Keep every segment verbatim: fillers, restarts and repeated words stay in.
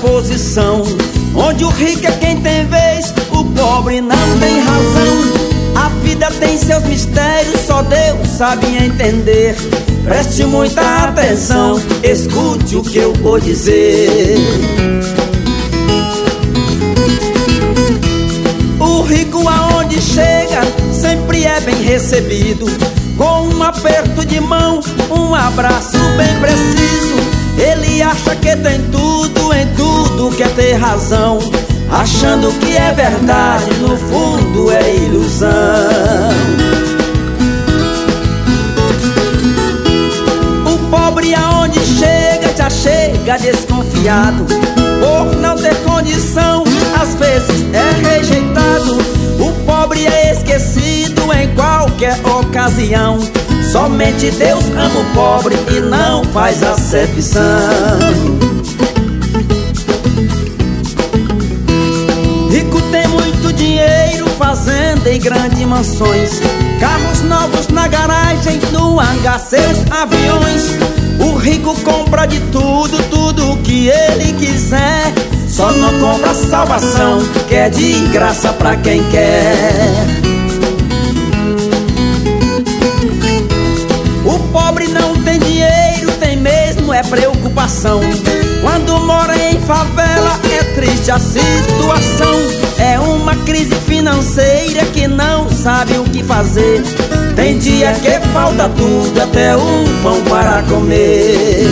posição onde o rico é quem tem vez, o pobre não tem razão. A vida tem seus mistérios, só Deus sabe entender. Preste muita atenção, escute o que eu vou dizer. O rico aonde chega sempre é bem recebido, com um aperto de mão, um abraço bem preciso. Ele acha que tem tudo, em tudo quer ter razão, achando que é verdade, no fundo é ilusão. O pobre aonde chega, já chega desconfiado, por não ter condição, às vezes é rejeitado. O pobre é esquecido em qualquer ocasião, somente Deus ama o pobre e não faz acepção. Rico tem muito dinheiro, fazenda e grandes mansões, carros novos na garagem, no hangar seus aviões. O rico compra de tudo, tudo o que ele quiser, só não compra salvação, que é de graça pra quem quer. O pobre não tem dinheiro, tem mesmo é preocupação. Quando mora em favela é triste a situação. É uma crise financeira que não sabe o que fazer. Tem dia que falta tudo, até um pão para comer.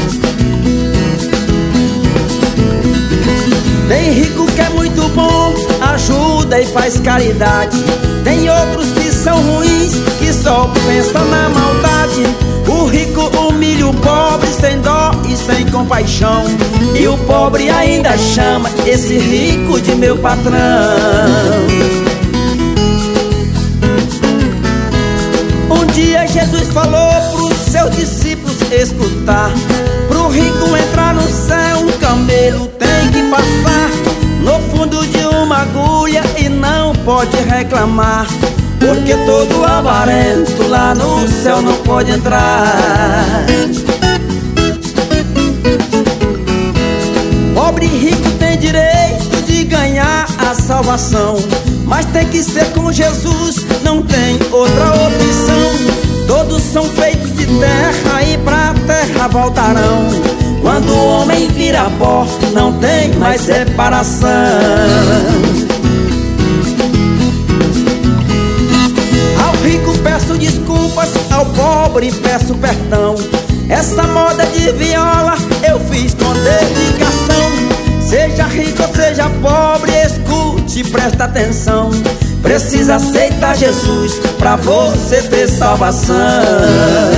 Tem rico que é muito bom, ajuda e faz caridade. Tem outros que são ruins, que só pensam na maldade. O rico humilha o pobre sem dó e sem compaixão, e o pobre ainda chama esse rico de meu patrão. Um dia Jesus falou pros seus discípulos escutar: pro rico entrar no céu um camelo tem que passar no fundo de uma agulha e não pode reclamar, porque todo avarento lá no céu não pode entrar. Pobre e rico tem direito de ganhar a salvação, mas tem que ser com Jesus, não tem outra opção. Todos são feitos de terra e pra terra voltarão. Quando o homem vira pó, não tem mais separação. Ao rico peço desculpas, ao pobre peço perdão. Essa moda de viola eu fiz com dedicação. Seja rico ou seja pobre, escute, presta atenção. Precisa aceitar Jesus pra você ter salvação.